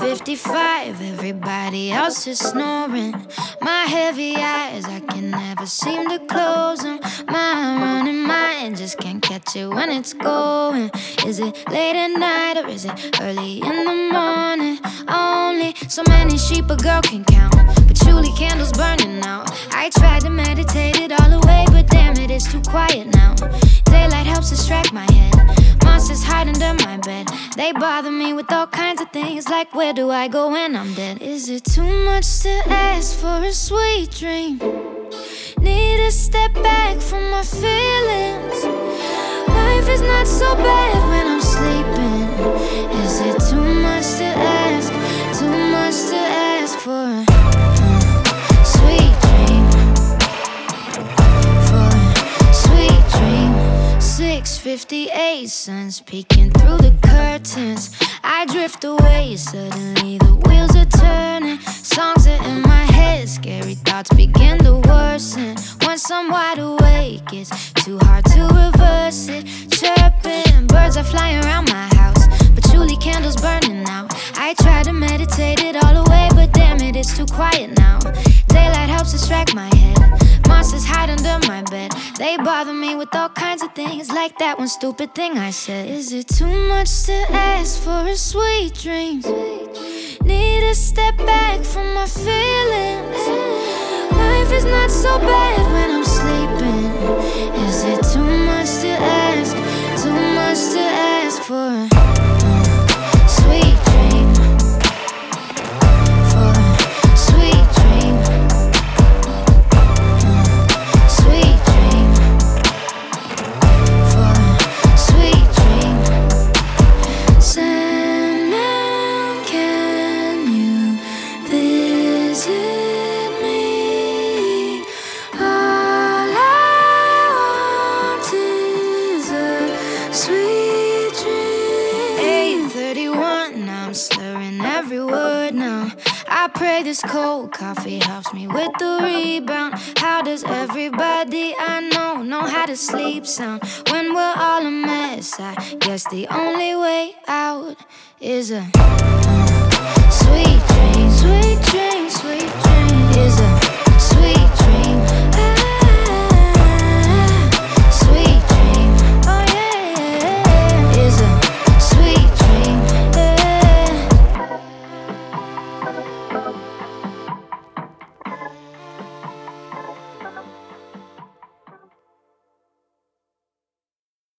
55, everybody else is snoring. My heavy eyes, I can never seem to close them. My running mind just can't catch it when it's going. Is it late at night or is it early in the morning? Only so many sheep a girl can count. Patchouli candles burning out. I tried to meditate it all away, but damn it, it's too quiet now. Daylight helps distract my head. Monsters hide under my bed. They bother me with all kinds of things, like where do I go when I'm dead? Is it too much to ask for a sweet dream? Need to step back from my feelings. Life is not so bad when I'm sleeping. Is it too much to ask? Too much to ask for a sweet dream? For a sweet dream. 6:58, sun's peeking through the curtains. I drift away, suddenly the wheels are turning. Songs are in my head, scary thoughts begin to worsen. Once I'm wide awake, it's too hard to reverse it. Chirping, birds are flying around my house. Patchouli candles burning out. I try to meditate it all away, but damn it, it's too quiet now. Daylight helps distract my head. Monsters hide under my bed. They bother me with all kinds of things, like that one stupid thing I said. Is it too much to ask for a sweet dream? Need to step back from my feelings. Life is not so bad when I'm sleeping. Is it too much to ask? Too much to ask for a sweet dream? For a sweet dream. Sweet dream. For a sweet dream. Sandman, can you visit me? All I want is a sweet dream. 8:31, I'm slurring every word now. I pray this cold coffee helps me with the rebound. How does everybody I know how to sleep sound? When we're all a mess, I guess the only way out is a sweet dream. Sweet dream, sweet dream. Is a sweet dream.